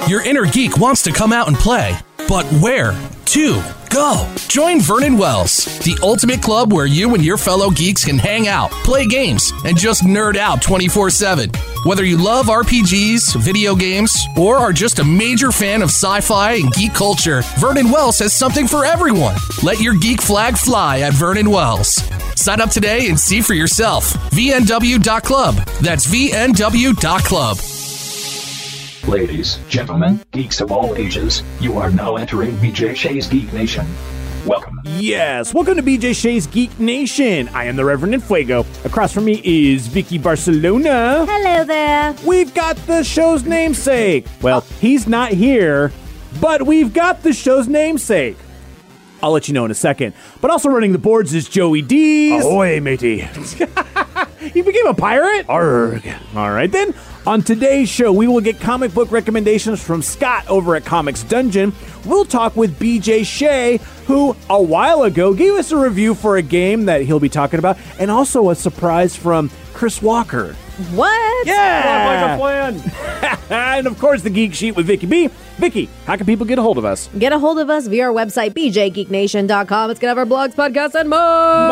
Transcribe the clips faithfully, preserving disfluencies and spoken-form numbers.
Your inner geek wants to come out and play, but where to go? Join Vernon Wells, the ultimate club where you and your fellow geeks can hang out, play games, and just nerd out twenty-four seven. Whether you love R P Gs, video games, or are just a major fan of sci-fi and geek culture, Vernon Wells has something for everyone. Let your geek flag fly at Vernon Wells. Sign up today and see for yourself. V N W dot club. That's V N W dot club. Ladies, gentlemen, geeks of all ages, you are now entering B J Shea's Geek Nation. Welcome. Yes, welcome to B J Shea's Geek Nation. I am the Reverend Fuego. Across from me is Vicky Barcelona. Hello there. We've got the show's namesake. Well, he's not here, but we've got the show's namesake. I'll let you know in a second. But also running the boards is Joey Dees. Ahoy, matey. He became a pirate? Arrgh. All right, then. On today's show, we will get comic book recommendations from Scott over at Comics Dungeon. We'll talk with B J Shea, who a while ago gave us a review for a game that he'll be talking about, and also a surprise from Chris Walker. What? Yeah! Sounds like a plan. And of course, the Geek Sheet with Vicky B. Vicky, how can people get a hold of us? Get a hold of us via our website, b j geek nation dot com. It's going to have our blogs, podcasts, and more.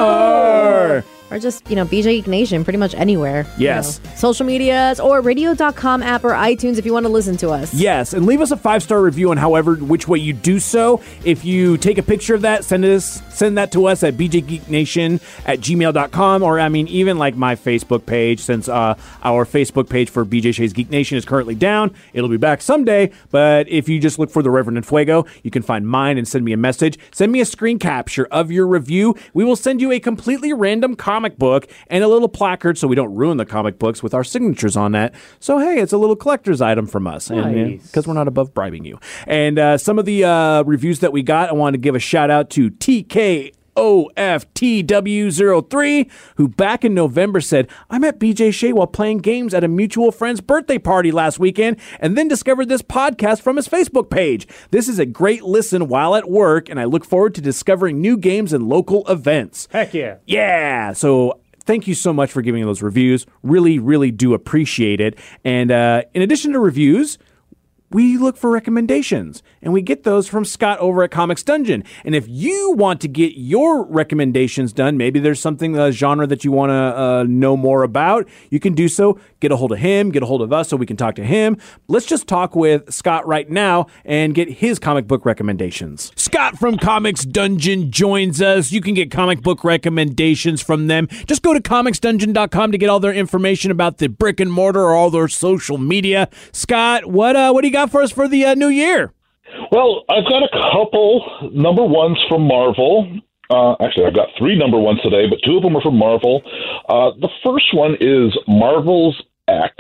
More. Or just, you know, B J Geek Nation, pretty much anywhere. Yes. You know, social medias or radio dot com app or iTunes if you want to listen to us. Yes, and leave us a five-star review on however, which way you do so. If you take a picture of that, send us send that to us at b j geek nation at gmail dot com, or, I mean, even like my Facebook page, since uh, our Facebook page for B J Shea's Geek Nation is currently down. It'll be back someday, but if you just look for the Reverend and Fuego, you can find mine and send me a message. Send me a screen capture of your review. We will send you a completely random comic book and a little placard so we don't ruin the comic books with our signatures on that. So, hey, it's a little collector's item from us. Nice. Because we're not above bribing you. And uh, some of the uh, reviews that we got, I want to give a shout out to T K O F T W zero three, who back in November said, I met B J Shea while playing games at a mutual friend's birthday party last weekend and then discovered this podcast from his Facebook page. This is a great listen while at work, and I look forward to discovering new games and local events. Heck yeah. Yeah. So thank you so much for giving those reviews. Really, really do appreciate it. And uh, in addition to reviews, we look for recommendations, and we get those from Scott over at Comics Dungeon. And if you want to get your recommendations done, maybe there's something, a genre that you want to uh, know more about, you can do so. Get a hold of him, get a hold of us so we can talk to him. Let's just talk with Scott right now and get his comic book recommendations. Scott from Comics Dungeon joins us. You can get comic book recommendations from them. Just go to comics dungeon dot com to get all their information about the brick and mortar or all their social media. Scott, what uh, what do you got for us for the uh, new year? Well, I've got a couple number ones from Marvel. Uh, actually, I've got three number ones today, but two of them are from Marvel. Uh, the first one is Marvel's X,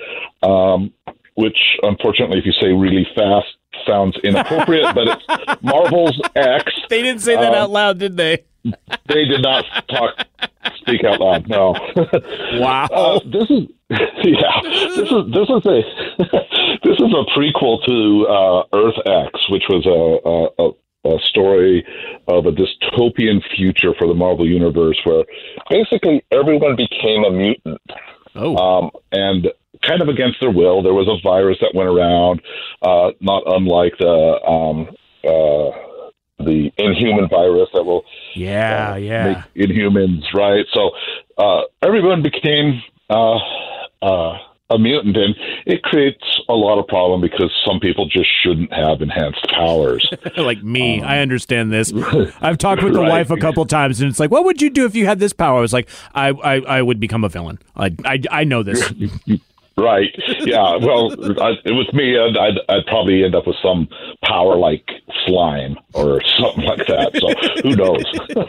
um, which, unfortunately, if you say really fast, sounds inappropriate, but it's Marvel's X. They didn't say that um, out loud, did they? They did not talk, speak out loud, no. Wow. Uh, this is, yeah, this is, this is a, this is a prequel to uh, Earth X, which was a, a, a a story of a dystopian future for the Marvel Universe where basically everyone became a mutant. Oh. Um, and kind of against their will, there was a virus that went around, uh, not unlike the um, uh, the Inhuman virus that will yeah, uh, yeah. make Inhumans, right? So uh, everyone became uh, uh, a mutant, and it creates a lot of problem because some people just shouldn't have enhanced powers. Like me, um, I understand this. Right. I've talked with the Right. wife a couple times, and it's like, what would you do if you had this power? I was like, I, I, I would become a villain. I, I, I know this. Right. Yeah. Well, I, it was me. I'd, I'd, I'd probably end up with some power like slime or something like that. So who knows?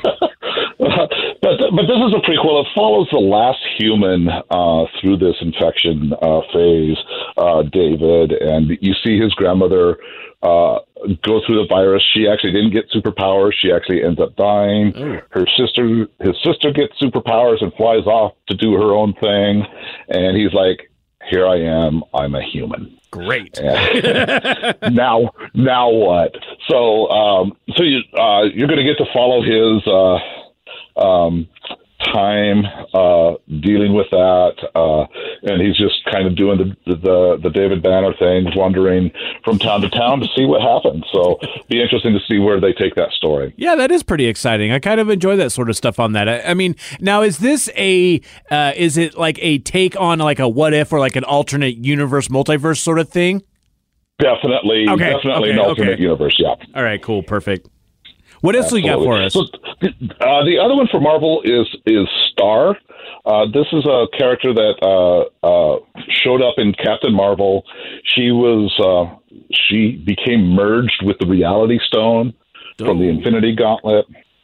but but this is a prequel. It follows the last human uh, through this infection uh, phase, uh, David, and you see his grandmother uh, go through the virus. She actually didn't get superpowers. She actually ends up dying. Oh. Her sister, his sister, gets superpowers and flies off to do her own thing, and he's like, here I am, I'm a human. Great. now, now what? So, um, so you, uh, you're going to get to follow his, uh, um, time uh, dealing with that, uh, and he's just kind of doing the, the the David Banner thing, wandering from town to town to see what happens. So, be interesting to see where they take that story. Yeah, that is pretty exciting. I kind of enjoy that sort of stuff on that. I, I mean, now is this a uh, is it like a take on like a what if or like an alternate universe, multiverse sort of thing? Definitely, okay, definitely okay, an alternate okay. universe. Yeah. All right, cool, perfect. What else do you got for us? So, uh, the other one for Marvel is is Star. Uh, this is a character that uh, uh, showed up in Captain Marvel. She was uh, she became merged with the Reality Stone oh. from the Infinity Gauntlet,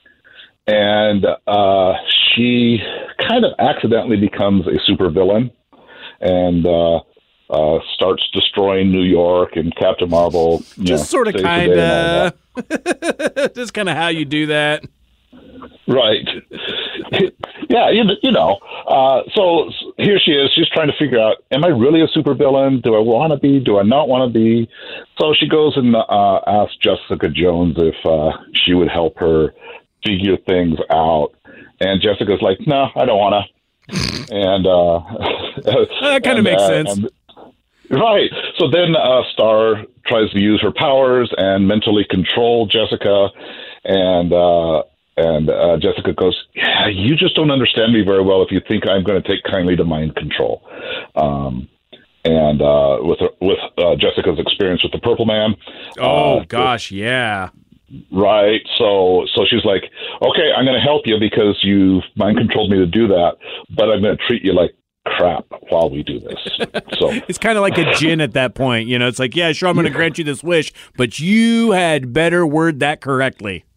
and uh, she kind of accidentally becomes a supervillain and uh, uh, starts destroying New York. And Captain Marvel just sort of kind of. Just kind of how you do that. Right. Yeah, you, you know. Uh, so here she is. She's trying to figure out, am I really a supervillain? Do I want to be? Do I not want to be? So she goes and uh, asks Jessica Jones if uh, she would help her figure things out. And Jessica's like, no, I don't want to. And uh, that kind of makes uh, sense. And, right. So then uh, Star tries to use her powers and mentally control Jessica, and uh, and uh, Jessica goes, yeah, you just don't understand me very well if you think I'm going to take kindly to mind control. Um, and uh, with with uh, Jessica's experience with the Purple Man. Oh, uh, gosh, yeah. Right. So so she's like, okay, I'm going to help you because you mind controlled me to do that, but I'm going to treat you like crap while we do this. So it's kind of like a djinn at that point. You know, it's like, yeah, sure, I'm going to grant you this wish, but you had better word that correctly.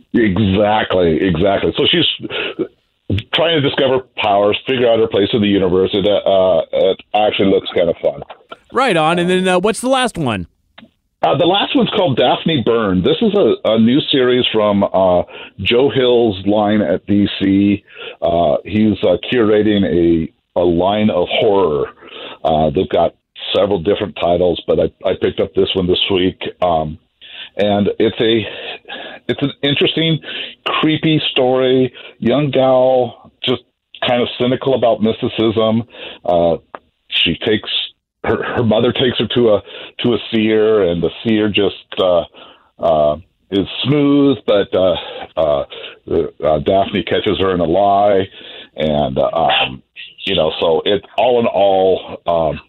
Exactly, exactly. So she's trying to discover powers, figure out her place in the universe. It, uh, it actually looks kind of fun. Right on. And then uh, what's the last one? Uh, the last one's called Daphne Byrne. This is a, a new series from uh, Joe Hill's line at D C. Uh, he's uh, curating a a line of horror. Uh, they've got several different titles, but I, I picked up this one this week. Um, and it's a, it's an interesting, creepy story. Young gal, just kind of cynical about mysticism. Uh, she takes, her, her mother takes her to a, to a seer, and the seer just, uh, uh, is smooth, but, uh, uh, uh, Daphne catches her in a lie. And, uh, um, you know, so it all in all, um,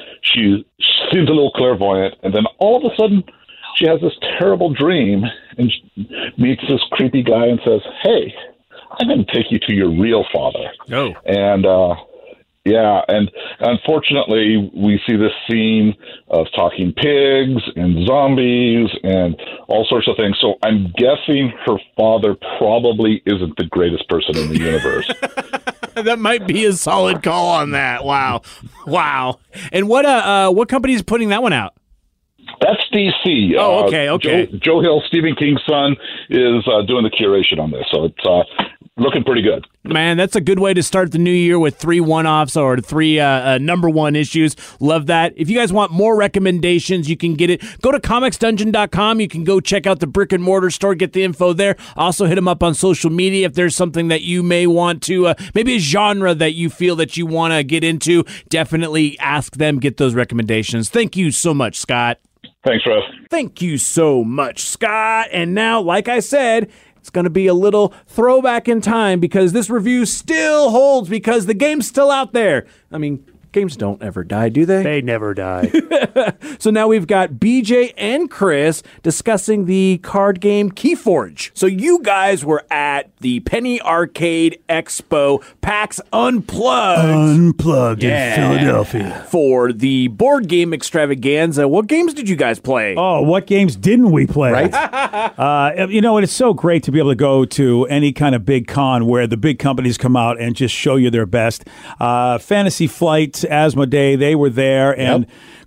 she seems a little clairvoyant, and then all of a sudden she has this terrible dream and meets this creepy guy and says, hey, I'm going to take you to your real father. Oh. And, uh, yeah, and unfortunately, we see this scene of talking pigs and zombies and all sorts of things. So I'm guessing her father probably isn't the greatest person in the universe. That might be a solid call on that. Wow. Wow. And what uh, uh what company is putting that one out? That's D C. Oh, okay, okay. Uh, Joe, Joe Hill, Stephen King's son, is uh, doing the curation on this. So it's uh, looking pretty good. Man, that's a good way to start the new year with three one-offs or three uh, uh, number one issues. Love that. If you guys want more recommendations, you can get it. Go to comics dungeon dot com. You can go check out the brick and mortar store, get the info there. Also hit them up on social media if there's something that you may want to, uh, maybe a genre that you feel that you want to get into. Definitely ask them, get those recommendations. Thank you so much, Scott. Thanks, Russ. Thank you so much, Scott. And now, like I said, it's going to be a little throwback in time because this review still holds because the game's still out there. I mean, games don't ever die, do they? They never die. So now we've got B J and Chris discussing the card game Keyforge. So you guys were at the Penny Arcade Expo PAX Unplugged. Unplugged Yeah. in Philadelphia. For the board game extravaganza. What games did you guys play? Oh, what games didn't we play? Right? uh, you know, and it's so great to be able to go to any kind of big con where the big companies come out and just show you their best. Uh, Fantasy Flight, Asmodee, they were there. And Yep.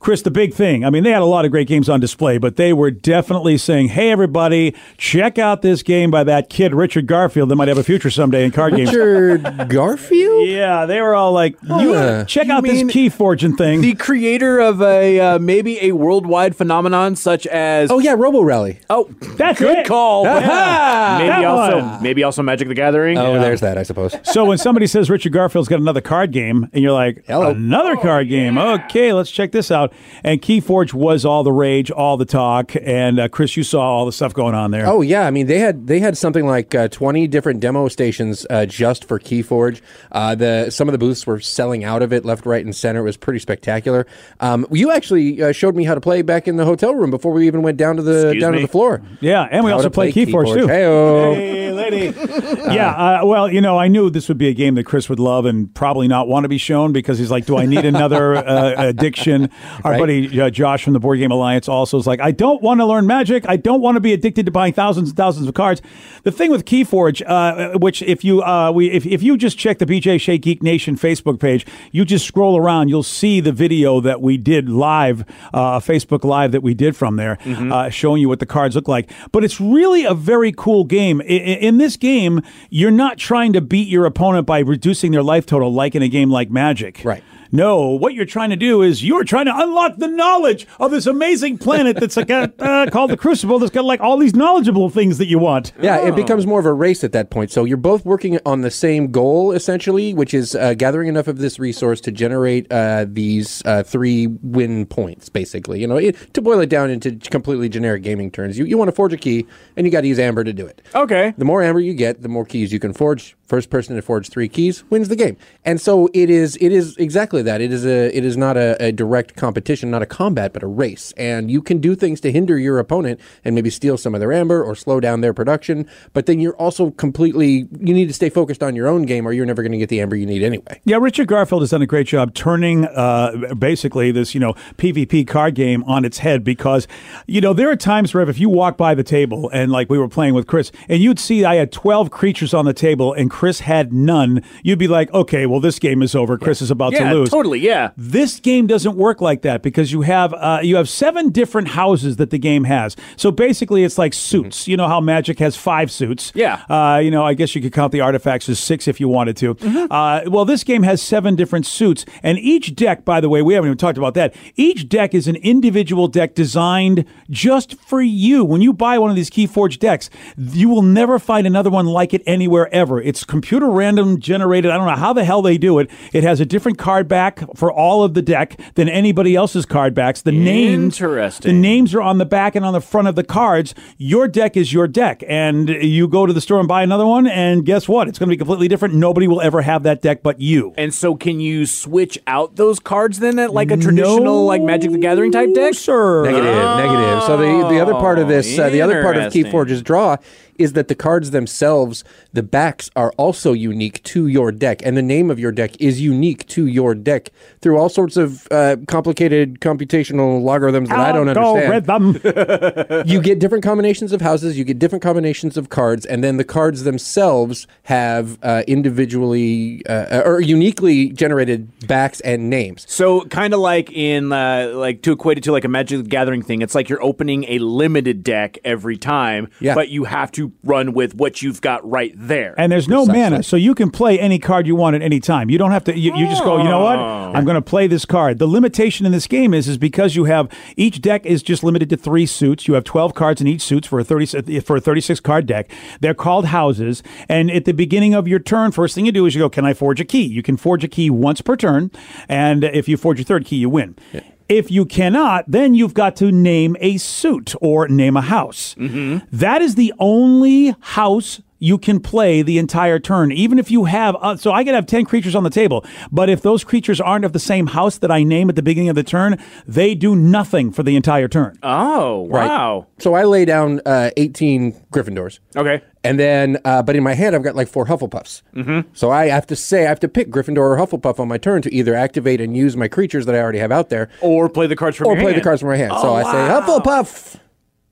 Chris, the big thing, I mean, they had a lot of great games on display, but they were definitely saying, hey, everybody, check out this game by that kid, Richard Garfield, that might have a future someday in card games. Richard Garfield? Yeah, they were all like, you, Huh. check You out this mean key forging thing. The creator of a uh, maybe a worldwide phenomenon such as Oh, yeah, Robo Rally. oh, That's good it. call. Aha! Maybe That also one. maybe also Magic the Gathering. Oh, Yeah. there's that, I suppose. So when somebody says Richard Garfield's got another card game, and you're like, Hello. another card game? Okay, let's check this out. And Keyforge was all the rage, all the talk. And uh, Chris, you saw all the stuff going on there. Oh yeah, I mean they had they had something like uh, twenty different demo stations uh, just for Keyforge. Uh, the some of the booths were selling out of it left, right, and center. It was pretty spectacular. Um, you actually uh, showed me how to play back in the hotel room before we even went down to the Excuse down me? to the floor. Yeah, and we How also to play played Keyforge, too. Hey-o. Hey, lady. yeah, uh, well, you know, I knew this would be a game that Chris would love and probably not want to be shown because he's like, do I need another uh, addiction? Our Right. buddy uh, Josh from the Board Game Alliance also is like, I don't want to learn Magic. I don't want to be addicted to buying thousands and thousands of cards. The thing with Keyforge, uh, which if you uh, we if, if you just check the B J Shea Geek Nation Facebook page, you just scroll around, you'll see the video that we did live, uh, Facebook Live that we did from there, uh, showing you what the cards look like. But it's really a very cool game. I, in this game, you're not trying to beat your opponent by reducing their life total like in a game like Magic. Right. No, what you're trying to do is you're trying to unlock the knowledge of this amazing planet that's like a, uh, called the Crucible that's got like all these knowledgeable things that you want. Yeah, it becomes more of a race at that point. So you're both working on the same goal, essentially, which is uh, gathering enough of this resource to generate uh, these uh, three win points, basically. You know, it, to boil it down into completely generic gaming terms, you, you want to forge a key, and you got to use amber to do it. Okay. The more amber you get, the more keys you can forge. First person to forge three keys wins the game. And so it is. It is exactly that. It is a. It is not a, a direct competition, not a combat, but a race. And you can do things to hinder your opponent and maybe steal some of their amber or slow down their production. But then you're also completely. You need to stay focused on your own game, or you're never going to get the amber you need anyway. Yeah, Richard Garfield has done a great job turning uh, basically this, you know, PvP card game on its head because, you know, there are times, Rev, if you walk by the table and like we were playing with Chris and you'd see I had twelve creatures on the table and Chris had none, you'd be like, okay, well, this game is over. Chris is about Yeah, to lose. totally. Yeah. This game doesn't work like that because you have uh, you have seven different houses that the game has. So basically, it's like suits. You know how Magic has five suits. Yeah. Uh, you know, I guess you could count the artifacts as six if you wanted to. Uh, well, this game has seven different suits, and each deck, by the way, we haven't even talked about that. Each deck is an individual deck designed just for you. When you buy one of these Keyforge decks, you will never find another one like it anywhere ever. It's computer random generated. I don't know how the hell they do it. It has a different card back for all of the deck than anybody else's card backs. The names, Interesting. the names are on the back and on the front of the cards. Your deck is your deck, and you go to the store and buy another one, and guess what? It's going to be completely different. Nobody will ever have that deck but you. And so, can you switch out those cards then at like a traditional No, like Magic the Gathering type deck? sir. Negative, negative. So the the other part of this, uh, the other part of Interesting. Keyforge's draw is that the cards themselves, the backs are also unique to your deck, and the name of your deck is unique to your deck through all sorts of uh, complicated computational logarithms that I don't understand. Algorithm. You get different combinations of houses, you get different combinations of cards, and then the cards themselves have uh, individually uh, or uniquely generated backs and names. So, kind of like in uh, like to equate it to like a Magic the Gathering thing, it's like you're opening a limited deck every time, Yeah. but you have to run with what you've got right there. And there's no Precisely. mana, so you can play any card you want at any time. You don't have to. You, you just go. You know what? I'm going to play this card. The limitation in this game is is because you have each deck is just limited to three suits. You have twelve cards in each suits for a thirty for a thirty-six card deck. They're called houses. And at the beginning of your turn, first thing you do is you go, "Can I forge a key?" You can forge a key once per turn, and if you forge your third key, you win. Yeah. If you cannot, then you've got to name a suit or name a house. Mm-hmm. That is the only house you can play the entire turn, even if you have, uh, so I could have ten creatures on the table, but if those creatures aren't of the same house that I name at the beginning of the turn, they do nothing for the entire turn. Oh, Right. wow. So I lay down uh, eighteen Gryffindors. Okay. And then, uh, but in my hand, I've got like four Hufflepuffs. Mm-hmm. So I have to say, I have to pick Gryffindor or Hufflepuff on my turn to either activate and use my creatures that I already have out there, Or play the cards from or your play hand. the cards from my hand. Oh, so I say wow. Hufflepuff.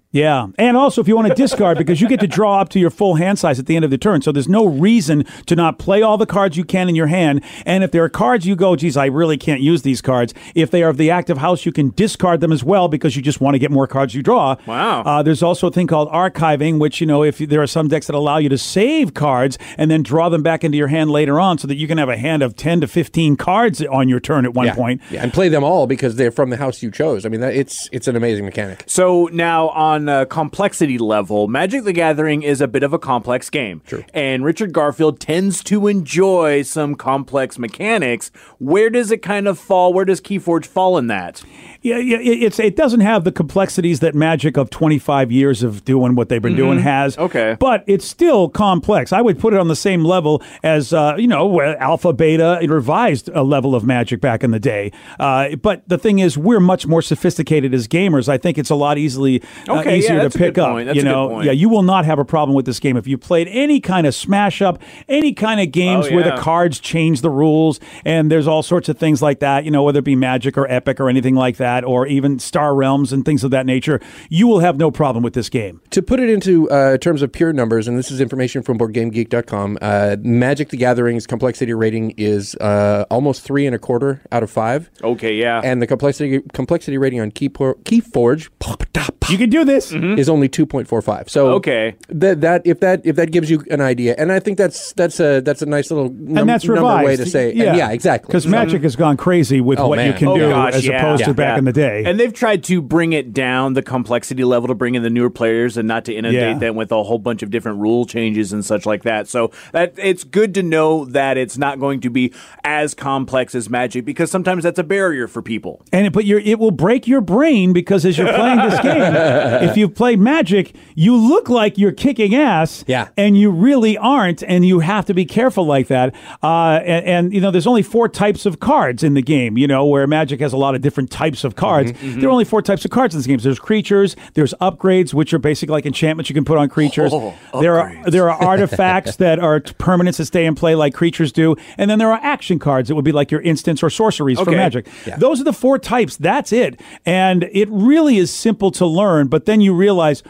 Yeah, and also if you want to discard, because you get to draw up to your full hand size at the end of the turn, so there's no reason to not play all the cards you can in your hand. And if there are cards you go, geez, I really can't use these cards, if they are of the active house, you can discard them as well because you just want to get more cards you draw. Wow. Uh, there's also a thing called archiving, which, you know, if there are some decks that allow you to save cards and then draw them back into your hand later on so that you can have a hand of ten to fifteen cards on your turn at one yeah. point. Yeah, and play them all because they're from the house you chose. I mean, that, it's it's an amazing mechanic. So now on a complexity level, Magic the Gathering is a bit of a complex game. True. And Richard Garfield tends to enjoy some complex mechanics. Where does it kind of fall? Where does Keyforge fall in that? Yeah, yeah, it- it's it doesn't have the complexities that Magic of twenty-five years of doing what they've been doing has. Okay. But it's still complex. I would put it on the same level as, uh, you know, where Alpha, Beta, it revised a level of Magic back in the day. Uh, but the thing is, we're much more sophisticated as gamers. I think it's a lot easily uh, Okay, yeah, easier that's to a pick good up. point. That's you a good know, point. yeah, you will not have a problem with this game if you played any kind of smash up, any kind of games Oh, where yeah. the cards change the rules, and there's all sorts of things like that. You know, whether it be Magic or Epic or anything like that, or even Star Realms and things of that nature, you will have no problem with this game. To put it into uh, terms of pure numbers, and this is information from board game geek dot com, uh, Magic the Gathering's complexity rating is uh, almost three and a quarter out of five. Okay, yeah. And the complexity complexity rating on Keypor- Keyforge You can do this. is only two point four five. So Okay. that that if that if that gives you an idea, and I think that's that's a that's a nice little num- And that's number revised. way to say, yeah, and yeah, exactly. Because Magic has gone crazy with Oh, what you man. can Oh, do gosh, as yeah. opposed to Yeah, back yeah. in the day. And they've tried to bring it down the complexity level to bring in the newer players and not to inundate Yeah. them with a whole bunch of different rule changes and such like that. So that it's good to know that it's not going to be as complex as Magic because sometimes that's a barrier for people. And it, but you're, it will break your brain because as you're playing this game, if you play Magic, you look like you're kicking ass, Yeah. and you really aren't, and you have to be careful like that. Uh, and, and you know, there's only four types of cards in the game. You know, where Magic has a lot of different types of cards. There are only four types of cards in this game. There's creatures, there's upgrades, which are basically like enchantments you can put on creatures. Oh, there are upgrades. there are artifacts that are t- permanents that stay in play like creatures do, and then there are action cards that would be like your instants or sorceries for Okay. Magic. Those are the four types. That's it. And it really is simple to learn, but then you realize,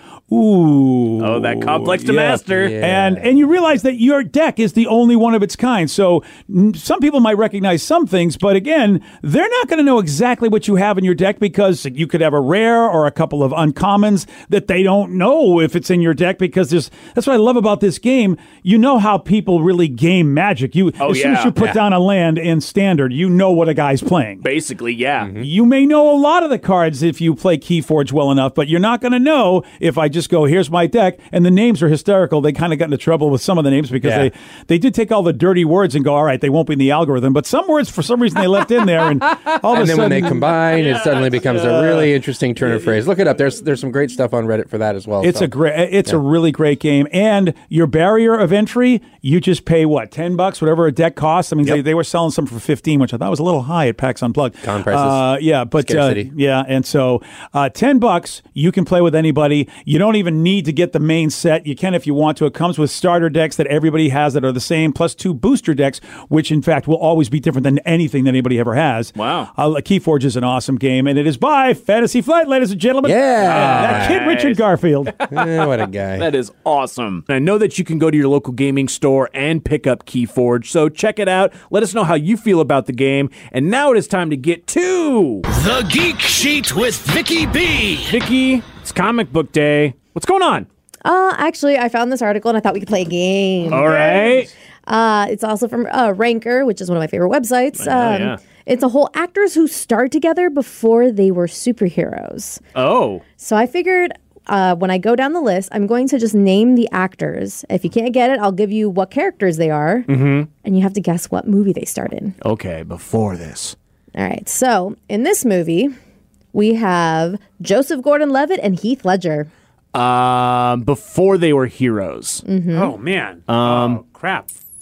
ooh. Oh, that complex to yeah. master. And and you realize that your deck is the only one of its kind. So mm, some people might recognize some things, but again, they're not going to know exactly what you have in your deck because you could have a rare or a couple of uncommons that they don't know if it's in your deck because there's that's what I love about this game. You know how people really game Magic. You Oh, as soon as yeah. you put Yeah. down a land in standard, you know what a guy's playing. Basically, yeah. You may know a lot of the cards if you play Keyforge well enough, but you're not going to know if I just go, here's my deck, and the names are hysterical. They kind of got into trouble with some of the names because Yeah. they, they did take all the dirty words and go, all right, they won't be in the algorithm, but some words, for some reason, they left in there, and all of and a then sudden... when they combine, it suddenly becomes a really interesting turn of phrase. Look it up. There's there's some great stuff on Reddit for that as well. It's so. a great, it's a really great game, and your barrier of entry, you just pay what ten bucks, whatever a deck costs. I mean, they, they were selling some for fifteen, which I thought was a little high at PAX Unplugged. Con prices. Uh, yeah, but uh, Scarcity. yeah, and so uh, ten bucks, you can play with anybody. You don't even need to get the main set. You can if you want to. It comes with starter decks that everybody has that are the same, plus two booster decks, which in fact will always be different than anything that anybody ever has. Wow. Uh, Keyforge is an awesome game, and it is by Fantasy Flight, ladies and gentlemen. Yeah. that kid Richard Garfield. Eh, what a guy. That is awesome. And I know that you can go to your local gaming store and pick up Keyforge, so check it out. Let us know how you feel about the game. And now it is time to get to The Geek Sheet with Vicky B. Vicky. It's comic book day. What's going on? Uh, actually, I found this article and I thought we could play a game. All right. Uh, it's also from uh, Ranker, which is one of my favorite websites. know, Um, yeah. It's a whole actors who starred together before they were superheroes. Oh. So I figured uh, when I go down the list, I'm going to just name the actors. If you can't get it, I'll give you what characters they are, mm-hmm. and you have to guess what movie they starred in. Okay, before this. All right. So in this movie, we have Joseph Gordon-Levitt and Heath Ledger. Um, before they were heroes. Oh, man. Um, oh, crap.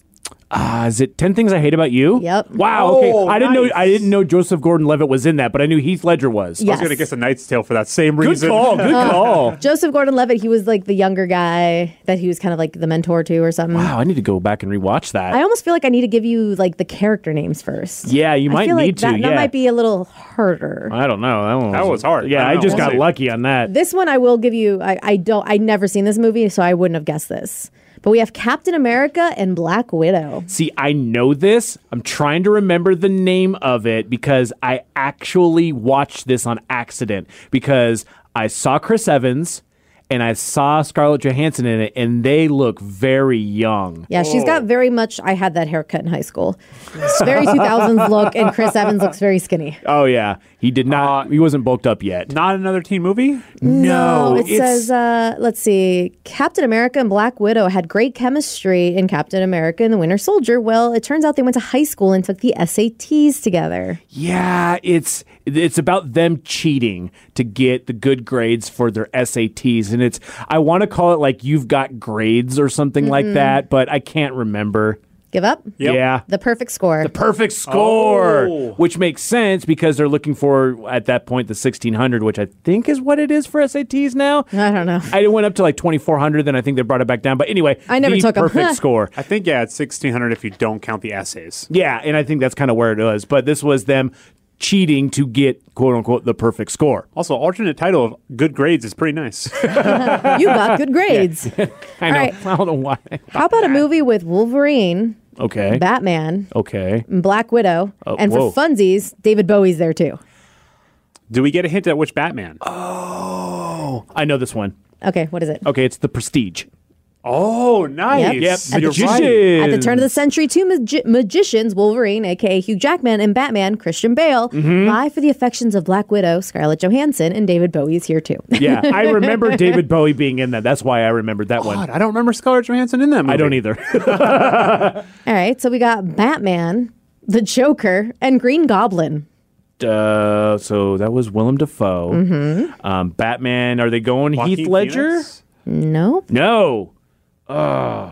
Uh, is it ten Things I Hate About You? Yep. Wow. Okay. Oh, I didn't know. nice. I didn't know Joseph Gordon-Levitt was in that, but I knew Heath Ledger was. Yeah. I was going to guess A Knight's Tale for that same Good reason. call. Good call. Joseph Gordon-Levitt, he was like the younger guy that he was kind of like the mentor to or something. Wow. I need to go back and rewatch that. I almost feel like I need to give you like the character names first. yeah, you I might feel need like to. that, yeah. that might be a little harder. I don't know. That, one That was hard. Yeah, I I, don't just know. got We'll see. lucky on that. This one I will give you. I, I don't. I'd never seen this movie, so I wouldn't have guessed this. But we have Captain America and Black Widow. See, I know this. I'm trying to remember the name of it because I actually watched this on accident because I saw Chris Evans and I saw Scarlett Johansson in it, and they look very young. Yeah, she's got very much. I had that haircut in high school. It's very two thousands look, and Chris Evans looks very skinny. Oh yeah, he did not. Uh, he wasn't bulked up yet. Not another teen movie? No, it it's- says. Uh, let's see. Captain America and Black Widow had great chemistry in Captain America and the Winter Soldier. Well, it turns out they went to high school and took the S A Ts together. Yeah, it's it's about them cheating to get the good grades for their S A Ts, and it's I want to call it like You've Got Grades or something like that, but I can't remember. Give up. Yep. Yeah. The perfect score. The perfect score, Oh. which makes sense because they're looking for at that point the sixteen hundred, which I think is what it is for S A Ts now. I don't know. I went up to like twenty-four hundred, then I think they brought it back down. But anyway, I never the took 'em. perfect score. I think, yeah, it's sixteen hundred if you don't count the essays. Yeah, and I think that's kind of where it was. But this was them cheating to get quote unquote the perfect score. Also, alternate title of Good Grades is pretty nice. You got good grades. I know. right. I don't know why. How about a movie with Wolverine, Okay. Batman, Okay. and Black Widow, Oh, and for whoa. funsies, David Bowie's there too. Do we get a hint at which Batman? Oh, I know this one. Okay, what is it? Okay, it's The Prestige. Oh, nice. Yep. Yep. At You're the, right. At the turn of the century, two magi- magicians, Wolverine, aka Hugh Jackman, and Batman, Christian Bale, Mm-hmm. vie for the affections of Black Widow, Scarlett Johansson, and David Bowie is here too. Yeah, I remember David Bowie being in that. That's why I remembered that one. God, I don't remember Scarlett Johansson in that movie. I don't either. All right, so we got Batman, the Joker, and Green Goblin. uh, so that was Willem Dafoe. Mm-hmm. Um, Batman. Are they going Joaquin Heath Ledger? Phoenix? No. No. Oh.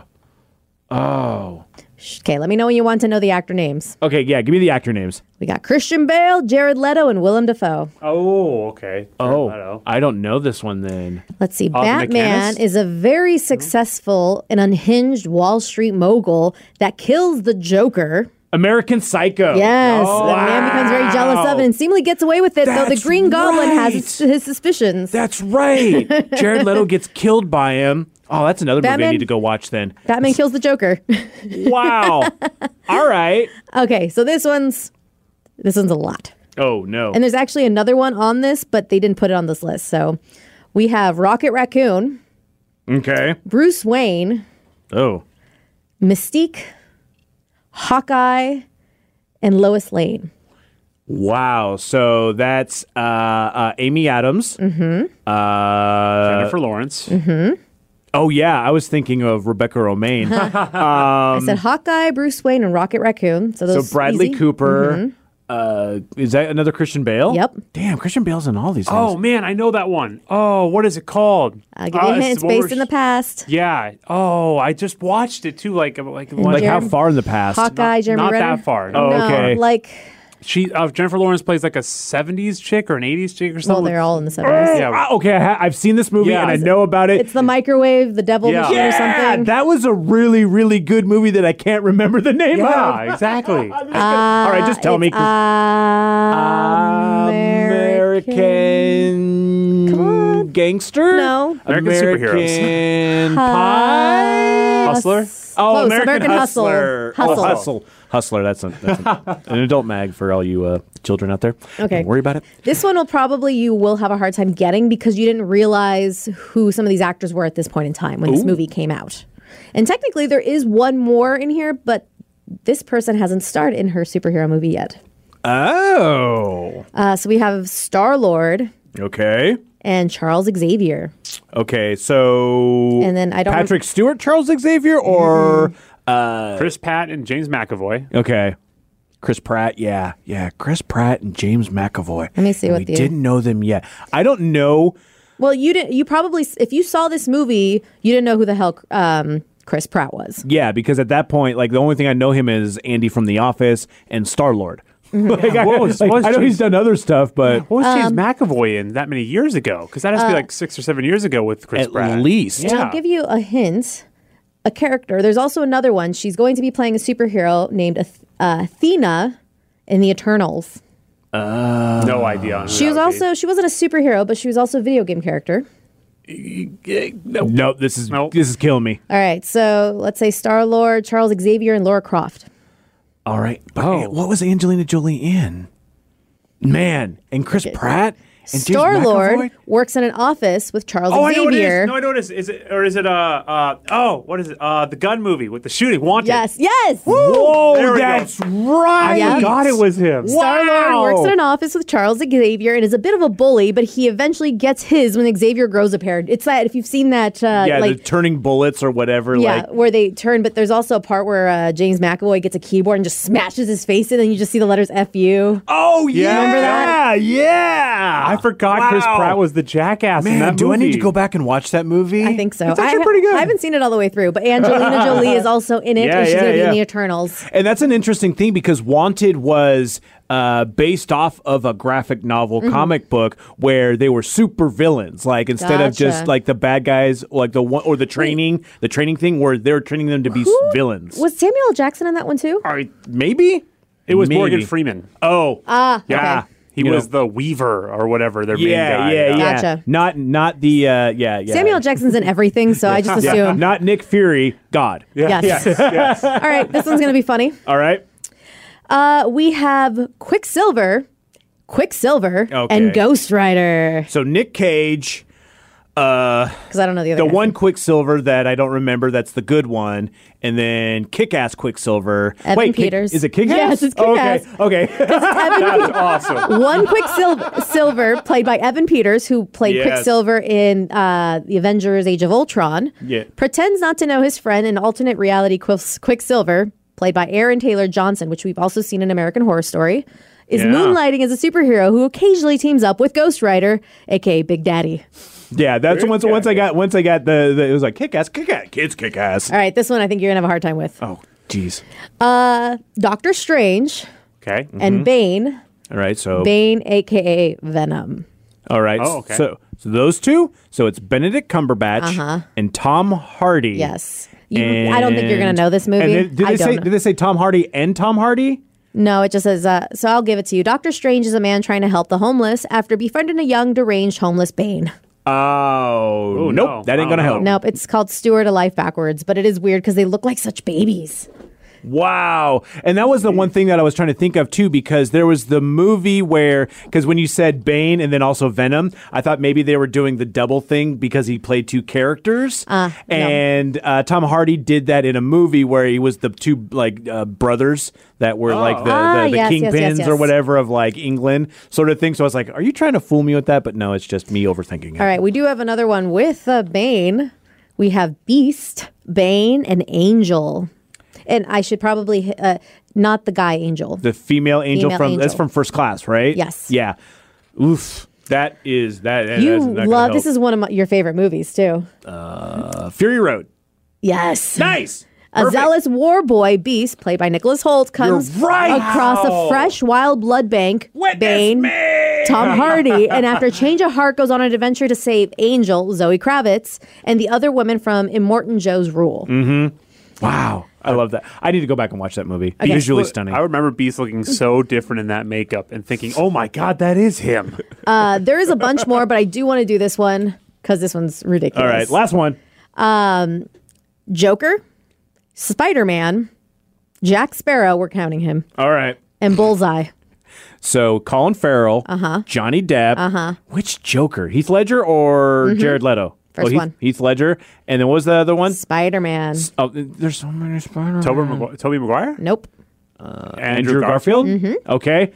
Oh. Okay, let me know when you want to know the actor names. Okay, yeah, give me the actor names. We got Christian Bale, Jared Leto, and Willem Dafoe. Oh, okay. Oh, Leto. I don't know this one then. Let's see. Oh, the Batman mechanist? is a very successful and unhinged Wall Street mogul that kills the Joker. American Psycho. Yes, Oh, the man becomes very jealous of it and seemingly gets away with it, though the That's Green Goblin has right. his, his suspicions. That's right. Jared Leto gets killed by him. Oh, that's another movie I Batman- need to go watch then. Batman kills the Joker. Wow. All right. Okay, so this one's this one's a lot. Oh, no. And there's actually another one on this, but they didn't put it on this list. So we have Rocket Raccoon, Okay. Bruce Wayne, Oh. Mystique, Hawkeye, and Lois Lane. Wow. So that's uh, uh, Amy Adams. Mm-hmm. Uh, Jennifer Lawrence. oh, yeah. I was thinking of Rebecca Romaine. I said Hawkeye, Bruce Wayne, and Rocket Raccoon. So so those Bradley easy. Cooper. Uh, is that another Christian Bale? Yep. Damn, Christian Bale's in all these things. Oh, man, I know that one. Oh, what is it called? I'll give you Uh, a hint. It's the one based where in the she- past. Yeah. Oh, I just watched it too. Like, like, And Like Jeremy- how far in the past? Hawkeye, Jeremy not Renner. that far. Oh, No, okay. like, She uh, Jennifer Lawrence plays like a seventies chick or an eighties chick or well, something. they're all in the seventies. Yeah. Ah, okay, I ha- I've seen this movie Yeah. and I know about it. It's the microwave, the devil Yeah. machine or yeah, something. that was a really, really good movie that I can't remember the name of. Yeah, exactly. All right, just tell me. It's 'cause- American on. Gangster? No. American superheroes. American Pie? Hustler? Oh, Close. American, American Hustle. Hustler. Hustle. Oh, Hustle. Hustler. That's, a, that's a, an adult mag for all you uh, children out there. Okay. Don't worry about it. This one will probably you will have a hard time getting because you didn't realize who some of these actors were at this point in time when this movie came out. And technically, there is one more in here, but this person hasn't starred in her superhero movie yet. Oh. Uh, so we have Star Lord Okay. and Charles Xavier. Okay, so And then I don't Patrick Stewart, Charles Xavier, or uh, Chris Pratt and James McAvoy. okay, Chris Pratt. Yeah, yeah, Chris Pratt and James McAvoy. Let me see And what we the- didn't know them yet. I don't know. Well, you didn't. You probably, if you saw this movie, you didn't know who the hell um, Chris Pratt was. Yeah, because at that point, like the only thing I know him is Andy from The Office and Star-Lord. like, I, What was- like, what was I know James- he's done other stuff, but What was James Um, McAvoy in that many years ago? Because that has to be like six or seven years ago with Chris at Pratt. least. Yeah. I'll give you a hint. A character. There's also another one. She's going to be playing a superhero named Ath- uh, Athena in the Eternals. No idea. on who She that was would also she wasn't a superhero, but she was also a video game character. Nope, this is Nope. this is killing me. All right, so let's say Star Lord, Charles Xavier, and Laura Croft. All right, but Oh. what was Angelina Jolie in? Man, and Chris Pratt and James Star Lord McAvoy? works in an office with Charles be. Oh, I know what it Xavier. is. No, I know what it is. Is it or is it uh uh oh what is it uh the gun movie with the shooting Wanted? Yes, yes. Whoa, There we go. that's right. Yeah. I forgot it was him. Star Lord Wow. works in an office with Charles Xavier and is a bit of a bully, but he eventually gets his when Xavier grows a pair. It's that if you've seen that, uh, Yeah, like the turning bullets or whatever. yeah, like where they turn. But there's also a part where uh, James McAvoy gets a keyboard and just smashes his face in, and you just see the letters F U. oh yeah, Remember that? Yeah, I forgot Chris Wow. Pratt was the jackass in Man, that do I need to movie. go back and watch that movie? I think so. It's actually I, pretty good. I haven't seen it all the way through, but Angelina Jolie is also in it, Yeah, and she's yeah, going to be yeah. in the Eternals. And that's an interesting thing because Wanted was uh, based off of a graphic novel Mm-hmm. comic book where they were super villains. Like instead of just Gotcha. like the bad guys, like the one or the training, the training thing where they're training them to be Who- villains. Was Samuel L. Jackson in that one too? I, maybe It was Maybe. Morgan Freeman. Oh, Ah, yeah. okay. He You was know. the Weaver or whatever their main Yeah, guy. yeah, yeah. Gotcha. Not, not the, uh, yeah, yeah. Samuel L. Jackson's in everything, so I just Yeah. assume. Not Nick Fury. God. Yeah. Yes. Yes. yes. All right, this one's going to be funny. All right. Uh, we have Quicksilver, Quicksilver, Okay. and Ghost Rider. So Nick Cage. Uh, Because I don't know the other. the guys. one Quicksilver that I don't remember, that's the good one, and then Kick-Ass Quicksilver. Evan Wait, Kick- Peters. is it Kick-Ass? Yes, it's Oh, Kick-Ass. okay, okay. That's awesome. One Quicksilver, Silver, played by Evan Peters, who played Yes. Quicksilver in uh, the Avengers: Age of Ultron. Yeah. Pretends not to know his friend in alternate reality Quis- Quicksilver, played by Aaron Taylor Johnson, which we've also seen in American Horror Story, is Yeah. moonlighting as a superhero who occasionally teams up with Ghost Rider, aka Big Daddy. Yeah, that's once once I got once I got the, the it was like Kick-Ass, Kick-Ass, kids Kick-Ass. All right, this one I think you're gonna have a hard time with. Oh, jeez. Doctor Strange Okay. and Bane. All right, so Bane, aka Venom. all right, Oh, okay. so so those two. So it's Benedict Cumberbatch and Tom Hardy. Yes. You, I don't think you're gonna And- know this movie. And then, did I they don't say know. did they say Tom Hardy and Tom Hardy? No, it just says, uh, so I'll give it to you. Doctor Strange is a man trying to help the homeless after befriending a young, deranged homeless Bane. Oh, Ooh, nope, no. that ain't gonna I don't help. know. Nope, it's called Steward of Life Backwards, but it is weird because they look like such babies. Wow. And that was the one thing that I was trying to think of too, because there was the movie where, because when you said Bane and then also Venom, I thought maybe they were doing the double thing because he played two characters. Uh, no. and uh, Tom Hardy did that in a movie where he was the two like uh, brothers that were like the, Ah, the, the yes, yes, kingpins yes, yes. or whatever of like England sort of thing. So I was like, are you trying to fool me with that? But no, it's just me overthinking it. All right, we do have another one with uh, Bane. We have Beast, Bane, and Angel. And I should probably, uh, not the guy Angel. The female angel Female from that's angel. from First Class, right? Yes. Yeah. Oof. That is that. that- you that's not gonna love, this help. is one of my, your favorite movies, too. Uh, Fury Road. Yes. Nice. A Perfect. zealous war boy, Beast, played by Nicholas Holt, comes You're right. across Wow. a fresh wild blood bank. Witness Bane, me. Tom Hardy, and after a change of heart, goes on an adventure to save Angel, Zoe Kravitz, and the other women from Immortan Joe's Rule. Wow. I love that. I need to go back and watch that movie. Visually stunning. I remember Beast looking so different in that makeup and thinking, oh my God, that is him. Uh, there is a bunch more, but I do want to do this one because this one's ridiculous. All right. Last one. Joker, Spider-Man, Jack Sparrow, we're counting him, All right. and Bullseye. So Colin Farrell, uh-huh. Johnny Depp. Uh-huh. Which Joker? Heath Ledger or Jared Leto? First oh, Heath, one. Heath Ledger. And then what was the other one? Spider-Man. Oh, there's so many Spider-Man. Toby, Magu- Toby Maguire? Nope. Andrew Garfield? Okay.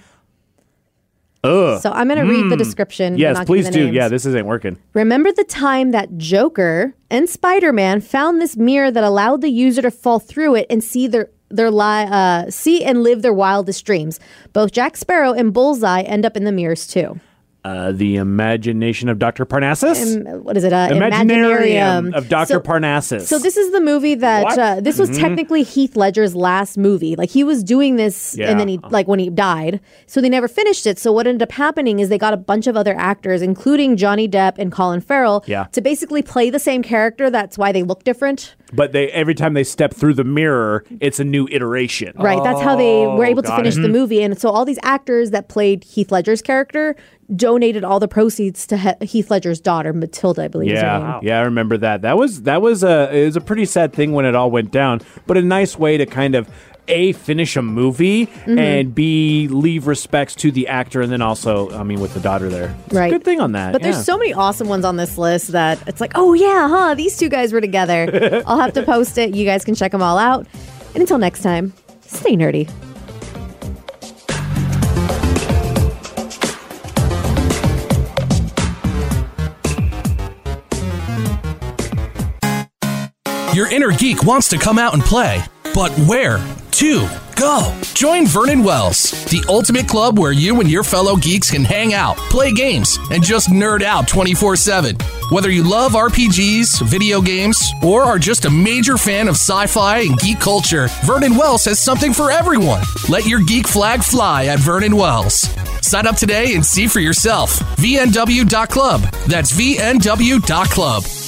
Ugh. So I'm going to read the description. Yes, not give you please the do. names. Yeah, this isn't working. Remember the time that Joker and Spider-Man found this mirror that allowed the user to fall through it and see their their li- uh, see and live their wildest dreams. Both Jack Sparrow and Bullseye end up in the mirrors too. Uh, the Imagination of Doctor Parnassus? Um, what is it? Uh, Imaginarium, Imaginarium of Doctor So- Parnassus. So this is the movie that uh, this was technically Heath Ledger's last movie. Like he was doing this, Yeah. and then he like when he died, so they never finished it. So what ended up happening is they got a bunch of other actors, including Johnny Depp and Colin Farrell, Yeah. to basically play the same character. That's why they look different. But they every time they step through the mirror, it's a new iteration. Right. That's how they were able to got finish it. the movie. And so all these actors that played Heath Ledger's character donated all the proceeds to he- Heath Ledger's daughter, Matilda, I believe is her name. Yeah, yeah, I remember that. That was that was a it was a pretty sad thing when it all went down, but a nice way to kind of A, finish a movie, Mm-hmm. and B, leave respects to the actor, and then also, I mean, with the daughter there. It's Right. a good thing on that. But yeah. there's so many awesome ones on this list that it's like, oh yeah, huh? These two guys were together. I'll have to post it. You guys can check them all out. And until next time, stay nerdy. Your inner geek wants to come out and play, but where to go? Join Vernon Wells, the ultimate club where you and your fellow geeks can hang out, play games, and just nerd out twenty-four seven. Whether you love R P Gs, video games, or are just a major fan of sci-fi and geek culture, Vernon Wells has something for everyone. Let your geek flag fly at Vernon Wells. Sign up today and see for yourself. V N W dot club. That's V N W dot club.